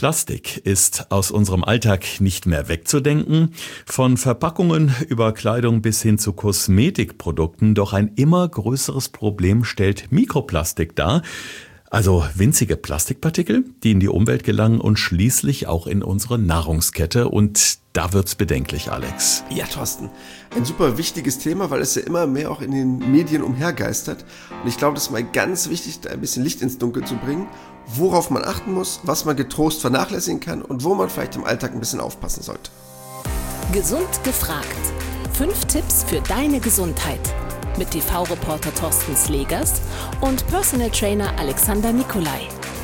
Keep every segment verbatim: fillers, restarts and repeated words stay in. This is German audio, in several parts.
Mikroplastik ist aus unserem Alltag nicht mehr wegzudenken. Von Verpackungen über Kleidung bis hin zu Kosmetikprodukten. Doch ein immer größeres Problem stellt Mikroplastik dar. Also winzige Plastikpartikel, die in die Umwelt gelangen und schließlich auch in unsere Nahrungskette. Und da wird's bedenklich, Alex. Ja, Thorsten, ein super wichtiges Thema, weil es ja immer mehr auch in den Medien umhergeistert. Und ich glaube, das ist mal ganz wichtig, da ein bisschen Licht ins Dunkel zu bringen, worauf man achten muss, was man getrost vernachlässigen kann und wo man vielleicht im Alltag ein bisschen aufpassen sollte. Gesund gefragt. Fünf Tipps für deine Gesundheit. Mit T V-Reporter Thorsten Slegers und Personal Trainer Alexander Nikolai.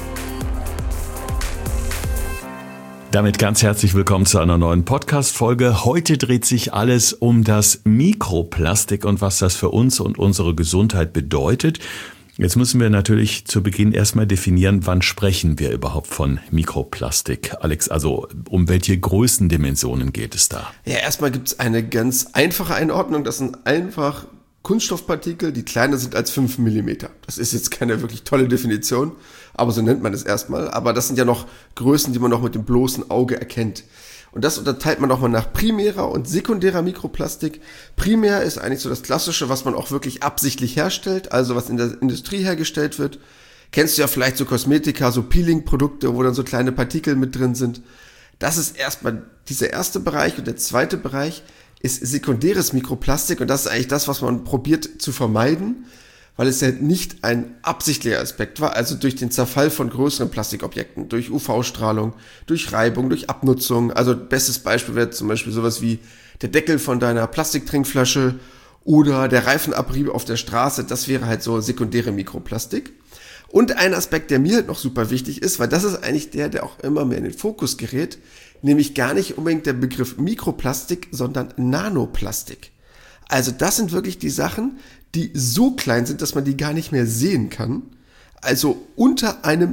Damit ganz herzlich willkommen zu einer neuen Podcast-Folge. Heute dreht sich alles um das Mikroplastik und was das für uns und unsere Gesundheit bedeutet. Jetzt müssen wir natürlich zu Beginn erstmal definieren, wann sprechen wir überhaupt von Mikroplastik. Alex, also um welche Größendimensionen geht es da? Ja, erstmal gibt es eine ganz einfache Einordnung. Das sind einfach Kunststoffpartikel, die kleiner sind als fünf Millimeter. Das ist jetzt keine wirklich tolle Definition, aber so nennt man es erstmal. Aber das sind ja noch Größen, die man noch mit dem bloßen Auge erkennt. Und das unterteilt man nochmal nach primärer und sekundärer Mikroplastik. Primär ist eigentlich so das Klassische, was man auch wirklich absichtlich herstellt, also was in der Industrie hergestellt wird. Kennst du ja vielleicht so Kosmetika, so Peeling-Produkte, wo dann so kleine Partikel mit drin sind. Das ist erstmal dieser erste Bereich. Und der zweite Bereich ist sekundäres Mikroplastik, und das ist eigentlich das, was man probiert zu vermeiden, weil es ja nicht ein absichtlicher Aspekt war, also durch den Zerfall von größeren Plastikobjekten, durch U V-Strahlung, durch Reibung, durch Abnutzung. Also bestes Beispiel wäre zum Beispiel sowas wie der Deckel von deiner Plastiktrinkflasche oder der Reifenabrieb auf der Straße. Das wäre halt so sekundäre Mikroplastik. Und ein Aspekt, der mir halt noch super wichtig ist, weil das ist eigentlich der, der auch immer mehr in den Fokus gerät, nämlich gar nicht unbedingt der Begriff Mikroplastik, sondern Nanoplastik. Also das sind wirklich die Sachen, die so klein sind, dass man die gar nicht mehr sehen kann. Also unter einem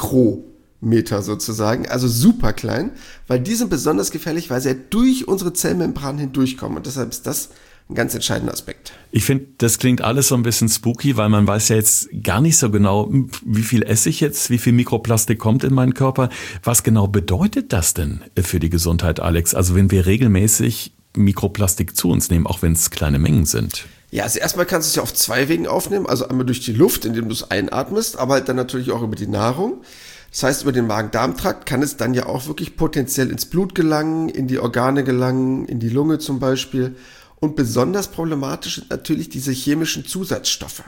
Mikrometer sozusagen, also super klein, weil die sind besonders gefährlich, weil sie ja durch unsere Zellmembran hindurchkommen. Und deshalb ist das ein ganz entscheidender Aspekt. Ich finde, das klingt alles so ein bisschen spooky, weil man weiß ja jetzt gar nicht so genau, wie viel esse ich jetzt, wie viel Mikroplastik kommt in meinen Körper. Was genau bedeutet das denn für die Gesundheit, Alex? Also wenn wir regelmäßig Mikroplastik zu uns nehmen, auch wenn es kleine Mengen sind. Ja, also erstmal kannst du es ja auf zwei Wegen aufnehmen. Also einmal durch die Luft, indem du es einatmest, aber halt dann natürlich auch über die Nahrung. Das heißt, über den Magen-Darm-Trakt kann es dann ja auch wirklich potenziell ins Blut gelangen, in die Organe gelangen, in die Lunge zum Beispiel. Und besonders problematisch sind natürlich diese chemischen Zusatzstoffe,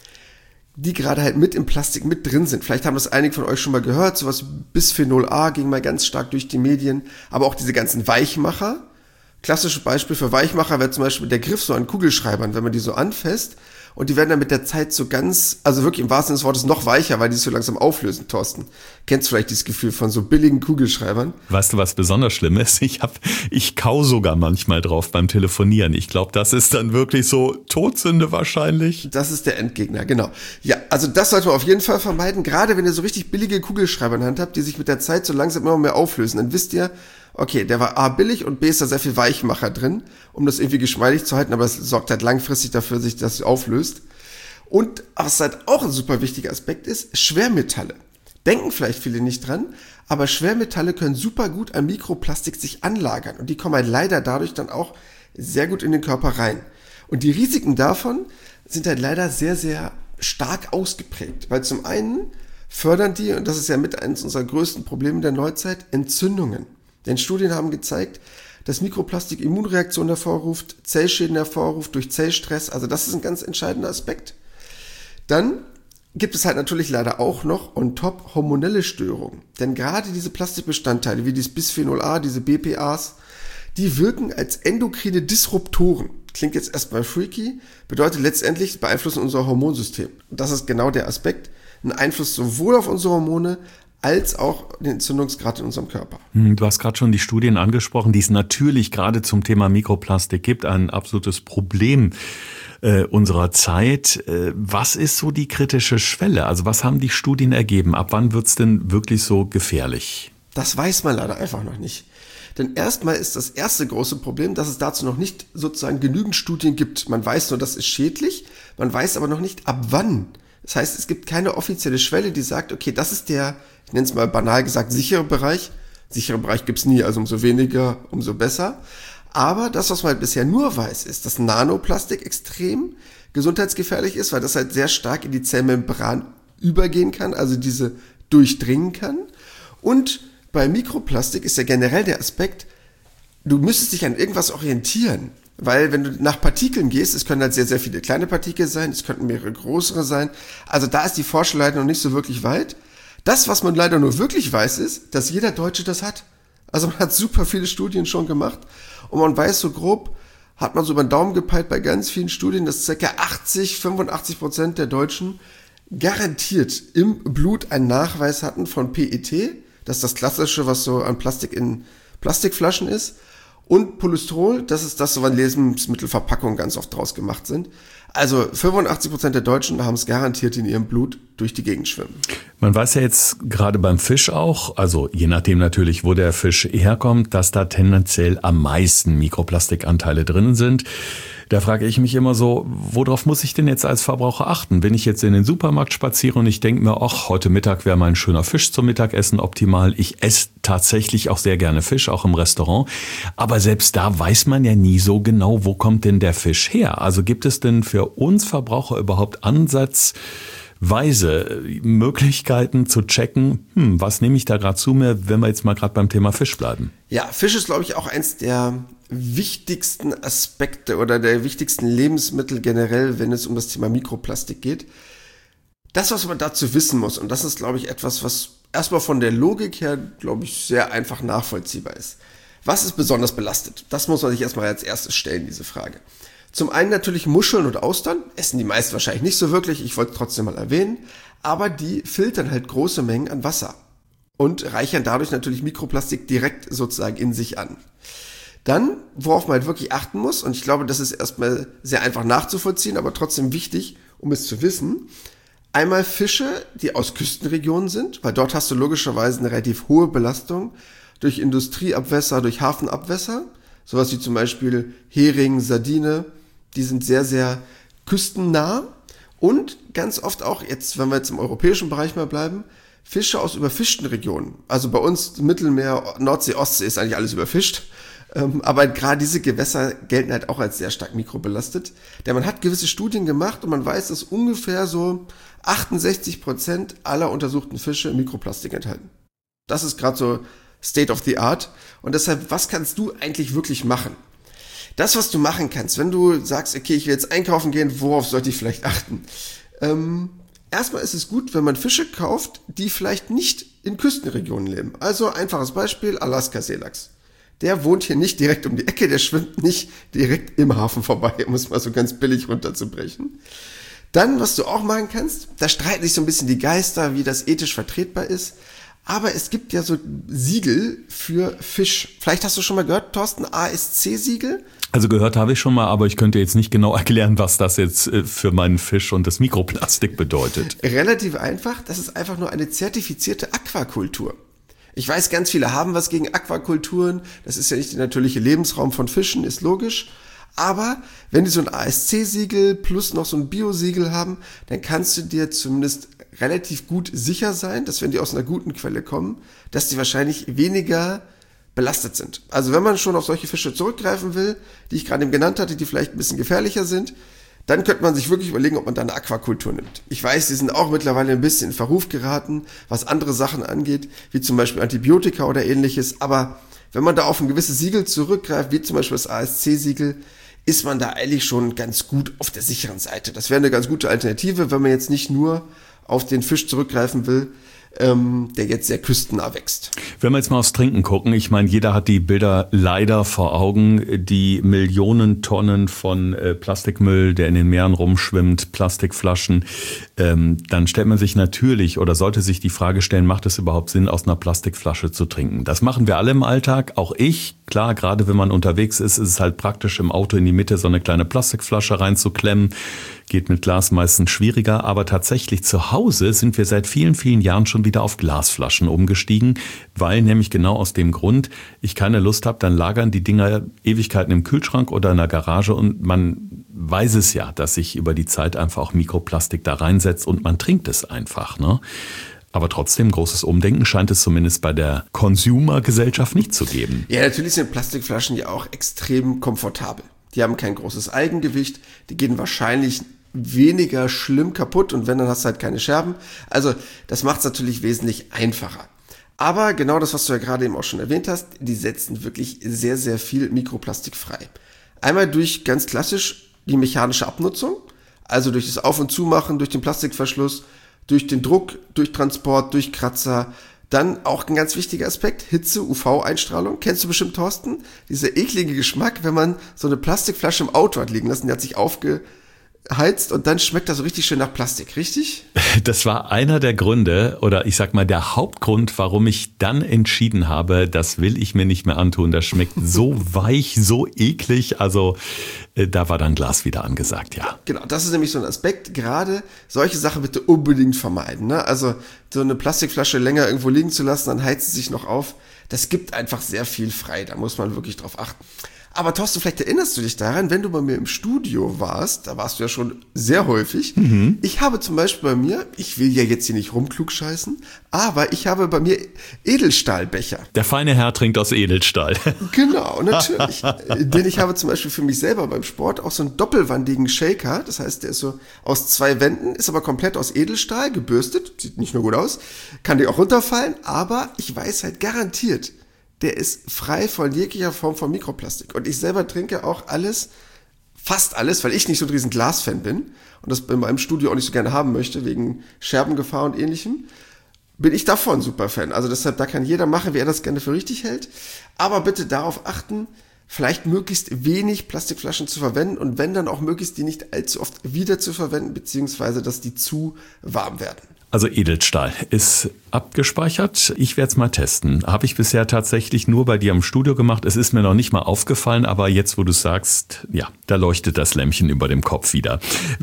die gerade halt mit im Plastik mit drin sind. Vielleicht haben das einige von euch schon mal gehört, sowas Bisphenol A ging mal ganz stark durch die Medien, aber auch diese ganzen Weichmacher. Klassisches Beispiel für Weichmacher wäre zum Beispiel der Griff so an Kugelschreibern, wenn man die so anfasst. Und die werden dann mit der Zeit so ganz, also wirklich im wahrsten Sinne des Wortes noch weicher, weil die sich so langsam auflösen, Thorsten. Kennst du vielleicht dieses Gefühl von so billigen Kugelschreibern? Weißt du, was besonders schlimm ist? Ich hab, ich kau sogar manchmal drauf beim Telefonieren. Ich glaube, das ist dann wirklich so Todsünde wahrscheinlich. Das ist der Endgegner, genau. Ja, also das sollte man auf jeden Fall vermeiden. Gerade wenn ihr so richtig billige Kugelschreiber in der Hand habt, die sich mit der Zeit so langsam immer mehr auflösen, dann wisst ihr, okay, der war A billig und B ist da sehr viel Weichmacher drin, um das irgendwie geschmeidig zu halten, aber es sorgt halt langfristig dafür, dass sich das auflöst. Und was halt auch ein super wichtiger Aspekt ist, Schwermetalle. Denken vielleicht viele nicht dran, aber Schwermetalle können super gut an Mikroplastik sich anlagern und die kommen halt leider dadurch dann auch sehr gut in den Körper rein. Und die Risiken davon sind halt leider sehr, sehr stark ausgeprägt, weil zum einen fördern die, und das ist ja mit eines unserer größten Probleme der Neuzeit, Entzündungen. Denn Studien haben gezeigt, dass Mikroplastik Immunreaktionen hervorruft, Zellschäden hervorruft durch Zellstress. Also das ist ein ganz entscheidender Aspekt. Dann gibt es halt natürlich leider auch noch on top hormonelle Störungen. Denn gerade diese Plastikbestandteile wie dieses Bisphenol A, diese B P As, die wirken als endokrine Disruptoren. Klingt jetzt erstmal freaky, bedeutet letztendlich beeinflussen unser Hormonsystem. Und das ist genau der Aspekt. Ein Einfluss sowohl auf unsere Hormone als auch den Entzündungsgrad in unserem Körper. Du hast gerade schon die Studien angesprochen, die es natürlich gerade zum Thema Mikroplastik gibt, ein absolutes Problem äh, unserer Zeit. Äh, was ist so die kritische Schwelle? Also was haben die Studien ergeben? Ab wann wird's denn wirklich so gefährlich? Das weiß man leider einfach noch nicht. Denn erstmal ist das erste große Problem, dass es dazu noch nicht sozusagen genügend Studien gibt. Man weiß nur, das ist schädlich, man weiß aber noch nicht, ab wann Das heißt, es gibt keine offizielle Schwelle, die sagt, okay, das ist der, ich nenne es mal banal gesagt, sichere Bereich. Sichere Bereich gibt's nie, also umso weniger, umso besser. Aber das, was man halt bisher nur weiß, ist, dass Nanoplastik extrem gesundheitsgefährlich ist, weil das halt sehr stark in die Zellmembran übergehen kann, also diese durchdringen kann. Und bei Mikroplastik ist ja generell der Aspekt, du müsstest dich an irgendwas orientieren. Weil wenn du nach Partikeln gehst, es können halt sehr, sehr viele kleine Partikel sein, es könnten mehrere größere sein. Also da ist die Forschung leider noch nicht so wirklich weit. Das, was man leider nur wirklich weiß, ist, dass jeder Deutsche das hat. Also man hat super viele Studien schon gemacht und man weiß so grob, hat man so über den Daumen gepeilt bei ganz vielen Studien, dass ca. achtzig, fünfundachtzig Prozent der Deutschen garantiert im Blut einen Nachweis hatten von P E T, das ist das Klassische, was so an Plastik in Plastikflaschen ist, und Polystrol, das ist das, so an Lebensmittelverpackungen ganz oft draus gemacht sind. Also fünfundachtzig Prozent der Deutschen haben es garantiert in ihrem Blut durch die Gegend schwimmen. Man weiß ja jetzt gerade beim Fisch auch, also je nachdem natürlich, wo der Fisch herkommt, dass da tendenziell am meisten Mikroplastikanteile drin sind. Da frage ich mich immer so, worauf muss ich denn jetzt als Verbraucher achten? Wenn ich jetzt in den Supermarkt spaziere und ich denke mir, ach, heute Mittag wäre mal ein schöner Fisch zum Mittagessen optimal. Ich esse tatsächlich auch sehr gerne Fisch, auch im Restaurant. Aber selbst da weiß man ja nie so genau, wo kommt denn der Fisch her? Also gibt es denn für uns Verbraucher überhaupt ansatzweise Möglichkeiten zu checken, hm, was nehme ich da gerade zu mir, wenn wir jetzt mal gerade beim Thema Fisch bleiben? Ja, Fisch ist, glaube ich, auch eins der wichtigsten Aspekte oder der wichtigsten Lebensmittel generell, wenn es um das Thema Mikroplastik geht. Das, was man dazu wissen muss, und das ist, glaube ich, etwas, was erstmal von der Logik her, glaube ich, sehr einfach nachvollziehbar ist. Was ist besonders belastet? Das muss man sich erstmal als erstes stellen, diese Frage. Zum einen natürlich Muscheln und Austern, essen die meisten wahrscheinlich nicht so wirklich, ich wollte es trotzdem mal erwähnen, aber die filtern halt große Mengen an Wasser und reichern dadurch natürlich Mikroplastik direkt sozusagen in sich an. Dann, worauf man halt wirklich achten muss, und ich glaube, das ist erstmal sehr einfach nachzuvollziehen, aber trotzdem wichtig, um es zu wissen, einmal Fische, die aus Küstenregionen sind, weil dort hast du logischerweise eine relativ hohe Belastung durch Industrieabwässer, durch Hafenabwässer, sowas wie zum Beispiel Hering, Sardine, die sind sehr, sehr küstennah und ganz oft auch, jetzt, wenn wir jetzt im europäischen Bereich mal bleiben, Fische aus überfischten Regionen. Also bei uns Mittelmeer, Nordsee, Ostsee ist eigentlich alles überfischt. Aber gerade diese Gewässer gelten halt auch als sehr stark mikrobelastet. Denn man hat gewisse Studien gemacht und man weiß, dass ungefähr so achtundsechzig Prozent aller untersuchten Fische Mikroplastik enthalten. Das ist gerade so State of the Art. Und deshalb, was kannst du eigentlich wirklich machen? Das, was du machen kannst, wenn du sagst, okay, ich will jetzt einkaufen gehen, worauf sollte ich vielleicht achten? Ähm, erstmal ist es gut, wenn man Fische kauft, die vielleicht nicht in Küstenregionen leben. Also einfaches Beispiel, Alaska-Seelachs. Der wohnt hier nicht direkt um die Ecke, der schwimmt nicht direkt im Hafen vorbei, um es mal so ganz billig runterzubrechen. Dann, was du auch machen kannst, da streiten sich so ein bisschen die Geister, wie das ethisch vertretbar ist, aber es gibt ja so Siegel für Fisch. Vielleicht hast du schon mal gehört, Thorsten, A S C-Siegel? Also gehört habe ich schon mal, aber ich könnte jetzt nicht genau erklären, was das jetzt für meinen Fisch und das Mikroplastik bedeutet. Relativ einfach, das ist einfach nur eine zertifizierte Aquakultur. Ich weiß, ganz viele haben was gegen Aquakulturen. Das ist ja nicht der natürliche Lebensraum von Fischen, ist logisch. Aber wenn die so ein A S C-Siegel plus noch so ein Bio-Siegel haben, dann kannst du dir zumindest relativ gut sicher sein, dass wenn die aus einer guten Quelle kommen, dass die wahrscheinlich weniger belastet sind. Also wenn man schon auf solche Fische zurückgreifen will, die ich gerade eben genannt hatte, die vielleicht ein bisschen gefährlicher sind, dann könnte man sich wirklich überlegen, ob man da eine Aquakultur nimmt. Ich weiß, die sind auch mittlerweile ein bisschen in Verruf geraten, was andere Sachen angeht, wie zum Beispiel Antibiotika oder ähnliches. Aber wenn man da auf ein gewisses Siegel zurückgreift, wie zum Beispiel das A S C-Siegel, ist man da eigentlich schon ganz gut auf der sicheren Seite. Das wäre eine ganz gute Alternative, wenn man jetzt nicht nur auf den Fisch zurückgreifen will, ähm, der jetzt sehr küstennah wächst. Wenn wir jetzt mal aufs Trinken gucken, ich meine, jeder hat die Bilder leider vor Augen, die Millionen Tonnen von äh, Plastikmüll, der in den Meeren rumschwimmt, Plastikflaschen, ähm, dann stellt man sich natürlich oder sollte sich die Frage stellen, macht es überhaupt Sinn, aus einer Plastikflasche zu trinken? Das machen wir alle im Alltag, auch ich. Klar, gerade wenn man unterwegs ist, ist es halt praktisch, im Auto in die Mitte so eine kleine Plastikflasche reinzuklemmen. Geht mit Glas meistens schwieriger, aber tatsächlich zu Hause sind wir seit vielen, vielen Jahren schon wieder auf Glasflaschen umgestiegen, weil nämlich genau aus dem Grund ich keine Lust habe, dann lagern die Dinger Ewigkeiten im Kühlschrank oder in der Garage und man weiß es ja, dass sich über die Zeit einfach auch Mikroplastik da reinsetzt und man trinkt es einfach, ne? Aber trotzdem, großes Umdenken scheint es zumindest bei der Consumer-Gesellschaft nicht zu geben. Ja, natürlich sind Plastikflaschen ja auch extrem komfortabel. Die haben kein großes Eigengewicht, die gehen wahrscheinlich weniger schlimm kaputt und wenn, dann hast du halt keine Scherben. Also das macht es natürlich wesentlich einfacher. Aber genau das, was du ja gerade eben auch schon erwähnt hast, die setzen wirklich sehr, sehr viel Mikroplastik frei. Einmal durch ganz klassisch die mechanische Abnutzung, also durch das Auf- und Zumachen, durch den Plastikverschluss, durch den Druck, durch Transport, durch Kratzer. Dann auch ein ganz wichtiger Aspekt, Hitze, U V-Einstrahlung. Kennst du bestimmt, Thorsten? Dieser eklige Geschmack, wenn man so eine Plastikflasche im Auto hat liegen lassen, die hat sich aufgeheizt und dann schmeckt das so richtig schön nach Plastik, richtig? Das war einer der Gründe oder ich sag mal der Hauptgrund, warum ich dann entschieden habe, das will ich mir nicht mehr antun. Das schmeckt so weich, so eklig. Also äh, da war dann Glas wieder angesagt, ja. Genau, das ist nämlich so ein Aspekt. Gerade solche Sachen bitte unbedingt vermeiden. Ne? Also so eine Plastikflasche länger irgendwo liegen zu lassen, dann heizt sie sich noch auf. Das gibt einfach sehr viel frei. Da muss man wirklich drauf achten. Aber Thorsten, vielleicht erinnerst du dich daran, wenn du bei mir im Studio warst, da warst du ja schon sehr häufig. Mhm. Ich habe zum Beispiel bei mir, ich will ja jetzt hier nicht rumklugscheißen, aber ich habe bei mir Edelstahlbecher. Der feine Herr trinkt aus Edelstahl. Genau, natürlich. Denn ich habe zum Beispiel für mich selber beim Sport auch so einen doppelwandigen Shaker. Das heißt, der ist so aus zwei Wänden, ist aber komplett aus Edelstahl, gebürstet. Sieht nicht nur gut aus, kann dir auch runterfallen, aber ich weiß halt garantiert, der ist frei von jeglicher Form von Mikroplastik. Und ich selber trinke auch alles, fast alles, weil ich nicht so ein riesen Glasfan bin und das in meinem Studio auch nicht so gerne haben möchte, wegen Scherbengefahr und ähnlichem, bin ich davon super Fan. Also deshalb, da kann jeder machen, wie er das gerne für richtig hält. Aber bitte darauf achten, vielleicht möglichst wenig Plastikflaschen zu verwenden und wenn, dann auch möglichst die nicht allzu oft wieder zu verwenden, beziehungsweise dass die zu warm werden. Also Edelstahl ist abgespeichert. Ich werde es mal testen. Habe ich bisher tatsächlich nur bei dir im Studio gemacht. Es ist mir noch nicht mal aufgefallen, aber jetzt, wo du sagst, ja, da leuchtet das Lämpchen über dem Kopf wieder.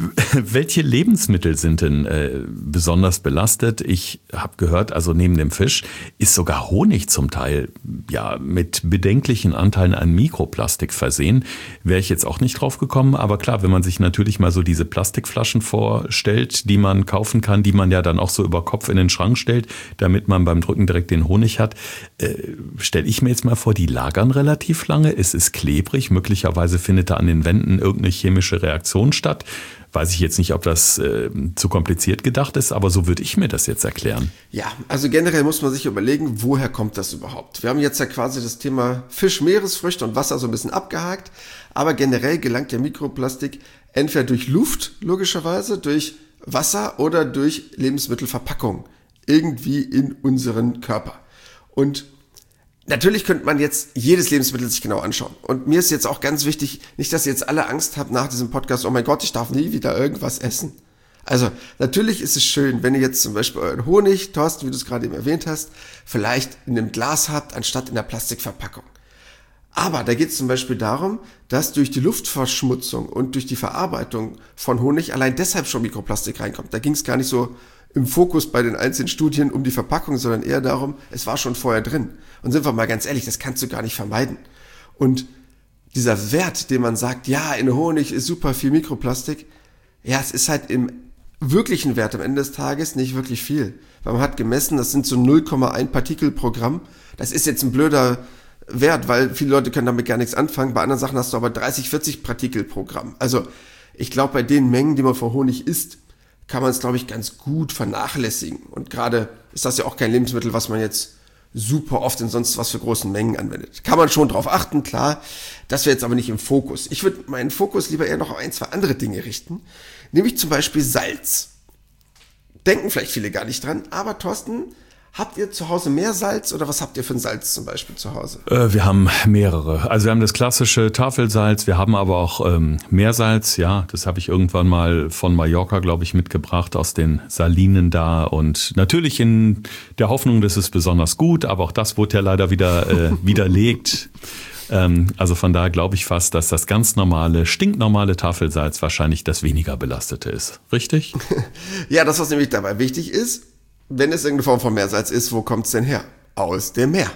Welche Lebensmittel sind denn äh, besonders belastet? Ich habe gehört, also neben dem Fisch ist sogar Honig zum Teil ja mit bedenklichen Anteilen an Mikroplastik versehen. Wäre ich jetzt auch nicht drauf gekommen, aber klar, wenn man sich natürlich mal so diese Plastikflaschen vorstellt, die man kaufen kann, die man ja dann auch so über Kopf in den Schrank stellt, damit man beim Drücken direkt den Honig hat, äh, stelle ich mir jetzt mal vor, die lagern relativ lange, es ist klebrig, möglicherweise findet da an den Wänden irgendeine chemische Reaktion statt. Weiß ich jetzt nicht, ob das äh, zu kompliziert gedacht ist, aber so würde ich mir das jetzt erklären. Ja, also generell muss man sich überlegen, woher kommt das überhaupt? Wir haben jetzt ja quasi das Thema Fisch, Meeresfrüchte und Wasser so ein bisschen abgehakt, aber generell gelangt der Mikroplastik entweder durch Luft, logischerweise, durch Wasser oder durch Lebensmittelverpackung irgendwie in unseren Körper. Und natürlich könnte man jetzt jedes Lebensmittel sich genau anschauen. Und mir ist jetzt auch ganz wichtig, nicht, dass ihr jetzt alle Angst habt nach diesem Podcast, oh mein Gott, ich darf nie wieder irgendwas essen. Also natürlich ist es schön, wenn ihr jetzt zum Beispiel euren Honig, Thorsten, wie du es gerade eben erwähnt hast, vielleicht in einem Glas habt, anstatt in der Plastikverpackung. Aber da geht es zum Beispiel darum, dass durch die Luftverschmutzung und durch die Verarbeitung von Honig allein deshalb schon Mikroplastik reinkommt. Da ging es gar nicht so im Fokus bei den einzelnen Studien um die Verpackung, sondern eher darum, es war schon vorher drin. Und sind wir mal ganz ehrlich, das kannst du gar nicht vermeiden. Und dieser Wert, den man sagt, ja, in Honig ist super viel Mikroplastik, ja, es ist halt im wirklichen Wert am Ende des Tages nicht wirklich viel. Weil man hat gemessen, das sind so null Komma eins Partikel pro Gramm. Das ist jetzt ein blöder Wert, weil viele Leute können damit gar nichts anfangen. Bei anderen Sachen hast du aber dreißig, vierzig Partikel pro Gramm. Also ich glaube, bei den Mengen, die man von Honig isst, kann man es, glaube ich, ganz gut vernachlässigen. Und gerade ist das ja auch kein Lebensmittel, was man jetzt super oft in sonst was für großen Mengen anwendet. Kann man schon drauf achten, klar. Das wäre jetzt aber nicht im Fokus. Ich würde meinen Fokus lieber eher noch auf ein, zwei andere Dinge richten. Nämlich zum Beispiel Salz. Denken vielleicht viele gar nicht dran, aber Thorsten, habt ihr zu Hause mehr Salz oder was habt ihr für ein Salz zum Beispiel zu Hause? Äh, wir haben mehrere. Also wir haben das klassische Tafelsalz, wir haben aber auch ähm, Meersalz. Ja, das habe ich irgendwann mal von Mallorca, glaube ich, mitgebracht aus den Salinen da. Und natürlich in der Hoffnung, das ist besonders gut, aber auch das wurde ja leider wieder äh, widerlegt. Ähm, also von daher glaube ich fast, dass das ganz normale, stinknormale Tafelsalz wahrscheinlich das weniger belastete ist. Richtig? Ja, das, was nämlich dabei wichtig ist, wenn es irgendeine Form von Meersalz ist, wo kommt es denn her? Aus dem Meer.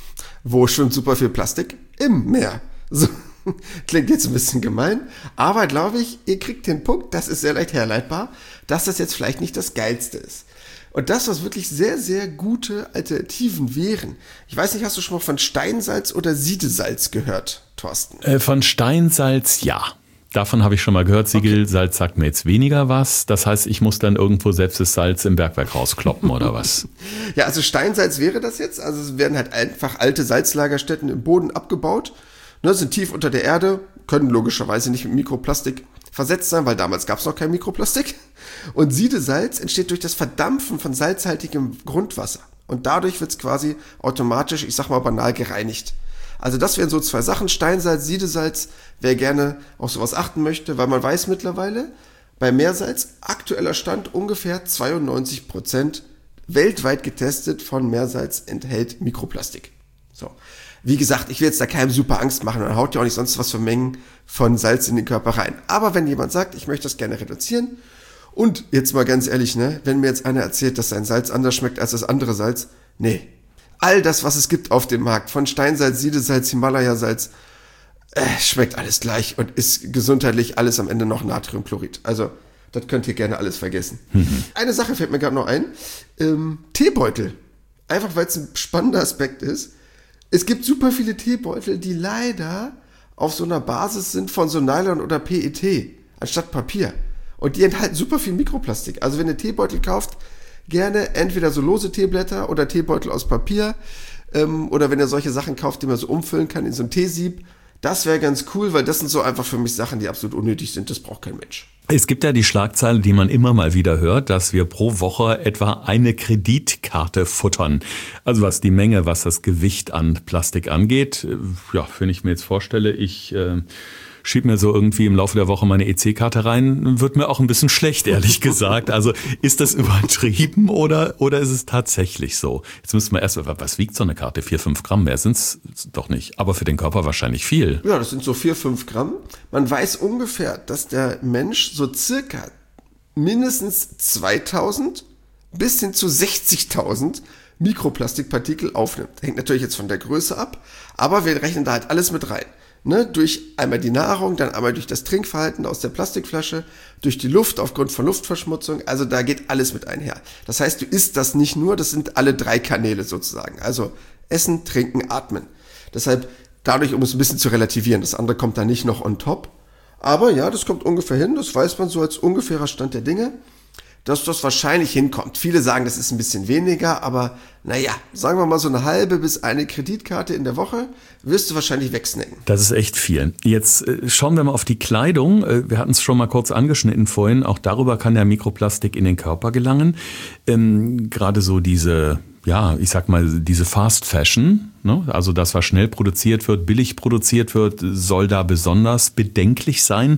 Wo schwimmt super viel Plastik? Im Meer. So. Klingt jetzt ein bisschen gemein, aber glaube ich, ihr kriegt den Punkt, das ist sehr leicht herleitbar, dass das jetzt vielleicht nicht das Geilste ist. Und das, was wirklich sehr, sehr gute Alternativen wären. Ich weiß nicht, hast du schon mal von Steinsalz oder Siedesalz gehört, Thorsten? Äh, von Steinsalz, ja. Davon habe ich schon mal gehört. Siegelsalz sagt mir jetzt weniger was. Das heißt, ich muss dann irgendwo selbst das Salz im Bergwerk rauskloppen oder was? Ja, also Steinsalz wäre das jetzt. Also es werden halt einfach alte Salzlagerstätten im Boden abgebaut. Ne, sind tief unter der Erde, können logischerweise nicht mit Mikroplastik versetzt sein, weil damals gab es noch kein Mikroplastik. Und Siedesalz entsteht durch das Verdampfen von salzhaltigem Grundwasser. Und dadurch wird es quasi automatisch, ich sag mal banal, gereinigt. Also das wären so zwei Sachen, Steinsalz, Siedesalz, wer gerne auf sowas achten möchte, weil man weiß mittlerweile, bei Meersalz, aktueller Stand ungefähr zweiundneunzig Prozent weltweit getestet von Meersalz enthält Mikroplastik. So. Wie gesagt, ich will jetzt da keinem super Angst machen, dann haut ja auch nicht sonst was für Mengen von Salz in den Körper rein. Aber wenn jemand sagt, ich möchte das gerne reduzieren und jetzt mal ganz ehrlich, ne, wenn mir jetzt einer erzählt, dass sein Salz anders schmeckt als das andere Salz, nee. All das, was es gibt auf dem Markt, von Steinsalz, Siedesalz, Himalaya-Salz, äh, schmeckt alles gleich und ist gesundheitlich alles am Ende noch Natriumchlorid. Also, das könnt ihr gerne alles vergessen. Mhm. Eine Sache fällt mir gerade noch ein. Ähm, Teebeutel. Einfach, weil es ein spannender Aspekt ist. Es gibt super viele Teebeutel, die leider auf so einer Basis sind von so Nylon oder P E T, anstatt Papier. Und die enthalten super viel Mikroplastik. Also wenn ihr Teebeutel kauft, gerne entweder so lose Teeblätter oder Teebeutel aus Papier. Ähm, oder wenn ihr solche Sachen kauft, die man so umfüllen kann in so ein Teesieb. Das wäre ganz cool, weil das sind so einfach für mich Sachen, die absolut unnötig sind. Das braucht kein Mensch. Es gibt ja die Schlagzeile, die man immer mal wieder hört, dass wir pro Woche etwa eine Kreditkarte futtern. Also was die Menge, was das Gewicht an Plastik angeht. Ja, wenn ich mir jetzt vorstelle, ich äh, schieb mir so irgendwie im Laufe der Woche meine E C-Karte rein, wird mir auch ein bisschen schlecht, ehrlich gesagt. Also ist das übertrieben oder oder ist es tatsächlich so? Jetzt müssen wir erst, was wiegt so eine Karte? Vier, fünf Gramm, mehr sind's doch nicht. Aber für den Körper wahrscheinlich viel. Ja, das sind so vier, fünf Gramm. Man weiß ungefähr, dass der Mensch so circa mindestens zweitausend bis hin zu sechzigtausend Mikroplastikpartikel aufnimmt. Hängt natürlich jetzt von der Größe ab, aber wir rechnen da halt alles mit rein. Ne, durch einmal die Nahrung, dann einmal durch das Trinkverhalten aus der Plastikflasche, durch die Luft aufgrund von Luftverschmutzung, also da geht alles mit einher. Das heißt, du isst das nicht nur, das sind alle drei Kanäle sozusagen, also Essen, Trinken, Atmen. Deshalb dadurch, um es ein bisschen zu relativieren, das andere kommt da nicht noch on top, aber ja, das kommt ungefähr hin, das weiß man so als ungefährer Stand der Dinge, dass das wahrscheinlich hinkommt. Viele sagen, das ist ein bisschen weniger, aber naja, sagen wir mal so eine halbe bis eine Kreditkarte in der Woche wirst du wahrscheinlich wegsnacken. Das ist echt viel. Jetzt äh, schauen wir mal auf die Kleidung. Äh, wir hatten es schon mal kurz angeschnitten vorhin. Auch darüber kann ja Mikroplastik in den Körper gelangen. Ähm, gerade so diese, ja, ich sag mal, diese Fast Fashion, ne? Also das, was schnell produziert wird, billig produziert wird, soll da besonders bedenklich sein.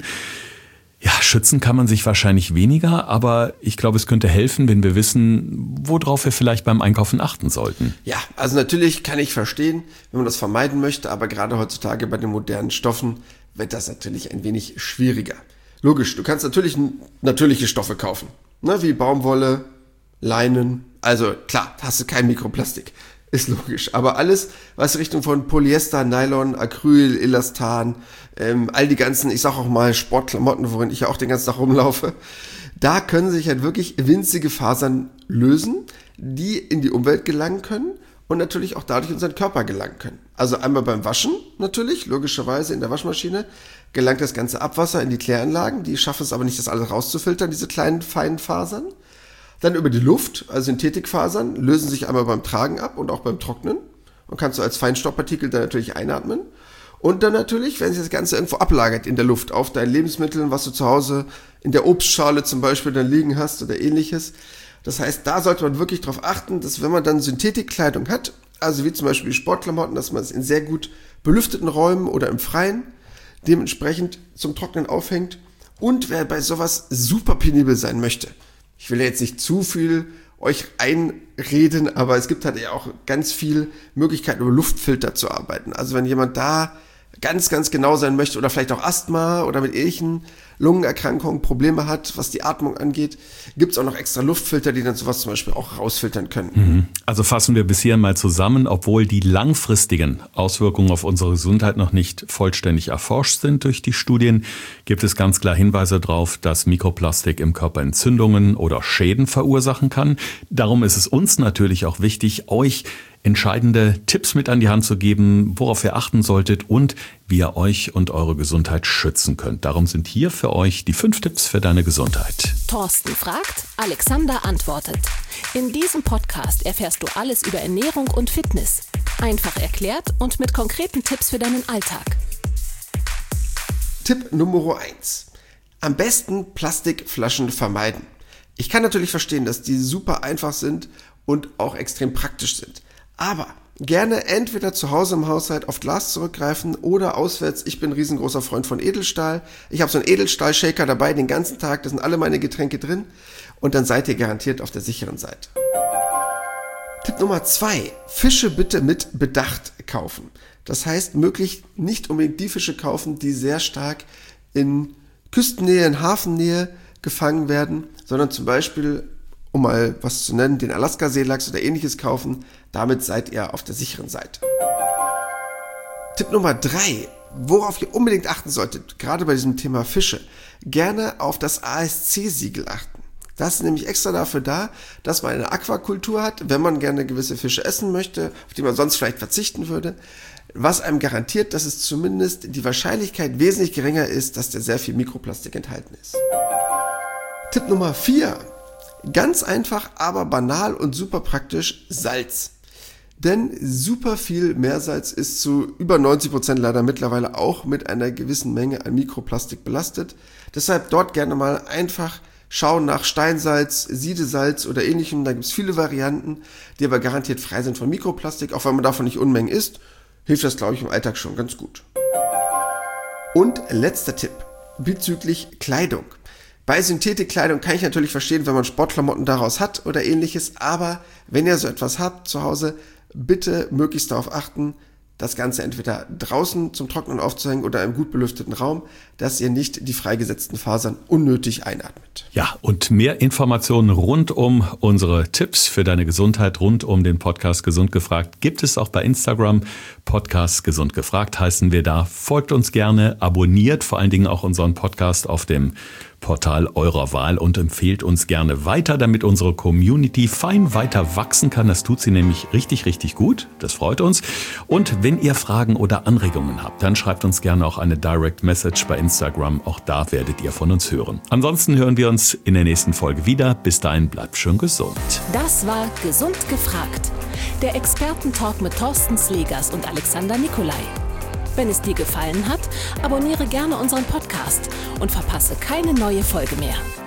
Ja, schützen kann man sich wahrscheinlich weniger, aber ich glaube, es könnte helfen, wenn wir wissen, worauf wir vielleicht beim Einkaufen achten sollten. Ja, also natürlich kann ich verstehen, wenn man das vermeiden möchte, aber gerade heutzutage bei den modernen Stoffen wird das natürlich ein wenig schwieriger. Logisch, du kannst natürlich natürliche Stoffe kaufen, ne, wie Baumwolle, Leinen, also klar, hast du kein Mikroplastik. Ist logisch. Aber alles, was Richtung von Polyester, Nylon, Acryl, Elastan, ähm, all die ganzen, ich sag auch mal Sportklamotten, worin ich ja auch den ganzen Tag rumlaufe, da können sich halt wirklich winzige Fasern lösen, die in die Umwelt gelangen können und natürlich auch dadurch in unseren Körper gelangen können. Also einmal beim Waschen natürlich, logischerweise in der Waschmaschine, gelangt das ganze Abwasser in die Kläranlagen, die schaffen es aber nicht, das alles rauszufiltern, diese kleinen, feinen Fasern. Dann über die Luft, also Synthetikfasern, lösen sich einmal beim Tragen ab und auch beim Trocknen und kannst du als Feinstaubpartikel dann natürlich einatmen. Und dann natürlich, wenn sich das Ganze irgendwo ablagert in der Luft, auf deinen Lebensmitteln, was du zu Hause in der Obstschale zum Beispiel dann liegen hast oder ähnliches. Das heißt, da sollte man wirklich darauf achten, dass wenn man dann Synthetikkleidung hat, also wie zum Beispiel die Sportklamotten, dass man es in sehr gut belüfteten Räumen oder im Freien dementsprechend zum Trocknen aufhängt. Und wer bei sowas super penibel sein möchte, ich will jetzt nicht zu viel euch einreden, aber es gibt halt ja auch ganz viel Möglichkeiten, über Luftfilter zu arbeiten. Also wenn jemand da ganz, ganz genau sein möchte oder vielleicht auch Asthma oder mit ähnlichen Lungenerkrankungen Probleme hat, was die Atmung angeht, gibt es auch noch extra Luftfilter, die dann sowas zum Beispiel auch rausfiltern können. Also fassen wir bis hier mal zusammen, obwohl die langfristigen Auswirkungen auf unsere Gesundheit noch nicht vollständig erforscht sind durch die Studien, gibt es ganz klar Hinweise darauf, dass Mikroplastik im Körper Entzündungen oder Schäden verursachen kann. Darum ist es uns natürlich auch wichtig, euch entscheidende Tipps mit an die Hand zu geben, worauf ihr achten solltet und wie ihr euch und eure Gesundheit schützen könnt. Darum sind hier für euch die fünf Tipps für deine Gesundheit. Thorsten fragt, Alexander antwortet. In diesem Podcast erfährst du alles über Ernährung und Fitness. Einfach erklärt und mit konkreten Tipps für deinen Alltag. Tipp Nummer eins. Am besten Plastikflaschen vermeiden. Ich kann natürlich verstehen, dass die super einfach sind und auch extrem praktisch sind. Aber gerne entweder zu Hause im Haushalt auf Glas zurückgreifen oder auswärts. Ich bin ein riesengroßer Freund von Edelstahl. Ich habe so einen Edelstahl-Shaker dabei den ganzen Tag. Da sind alle meine Getränke drin. Und dann seid ihr garantiert auf der sicheren Seite. Tipp Nummer zwei. Fische bitte mit Bedacht kaufen. Das heißt, möglichst nicht unbedingt die Fische kaufen, die sehr stark in Küstennähe, in Hafennähe gefangen werden, sondern zum Beispiel, um mal was zu nennen, den Alaska-Seelachs oder ähnliches kaufen. Damit seid ihr auf der sicheren Seite. Tipp Nummer drei, worauf ihr unbedingt achten solltet, gerade bei diesem Thema Fische, gerne auf das A S C-Siegel achten. Das ist nämlich extra dafür da, dass man eine Aquakultur hat, wenn man gerne gewisse Fische essen möchte, auf die man sonst vielleicht verzichten würde, was einem garantiert, dass es zumindest die Wahrscheinlichkeit wesentlich geringer ist, dass da sehr viel Mikroplastik enthalten ist. Tipp Nummer vier, ganz einfach, aber banal und super praktisch, Salz. Denn super viel Meersalz ist zu über neunzig Prozent leider mittlerweile auch mit einer gewissen Menge an Mikroplastik belastet. Deshalb dort gerne mal einfach schauen nach Steinsalz, Siedesalz oder ähnlichem. Da gibt es viele Varianten, die aber garantiert frei sind von Mikroplastik. Auch wenn man davon nicht Unmengen isst, hilft das, glaube ich, im Alltag schon ganz gut. Und letzter Tipp bezüglich Kleidung. Bei Synthetikkleidung kann ich natürlich verstehen, wenn man Sportklamotten daraus hat oder ähnliches, aber wenn ihr so etwas habt zu Hause, bitte möglichst darauf achten, das Ganze entweder draußen zum Trocknen aufzuhängen oder im gut belüfteten Raum, dass ihr nicht die freigesetzten Fasern unnötig einatmet. Ja, und mehr Informationen rund um unsere Tipps für deine Gesundheit, rund um den Podcast Gesund gefragt, gibt es auch bei Instagram. Podcast Gesund gefragt heißen wir da. Folgt uns gerne, abonniert vor allen Dingen auch unseren Podcast auf dem Portal eurer Wahl und empfehlt uns gerne weiter, damit unsere Community fein weiter wachsen kann. Das tut sie nämlich richtig, richtig gut. Das freut uns. Und wenn ihr Fragen oder Anregungen habt, dann schreibt uns gerne auch eine Direct Message bei Instagram. Auch da werdet ihr von uns hören. Ansonsten hören wir uns in der nächsten Folge wieder. Bis dahin bleibt schön gesund. Das war Gesund gefragt. Der Expertentalk mit Thorsten Slegers und Alexander Nikolai. Wenn es dir gefallen hat, abonniere gerne unseren Podcast und verpasse keine neue Folge mehr.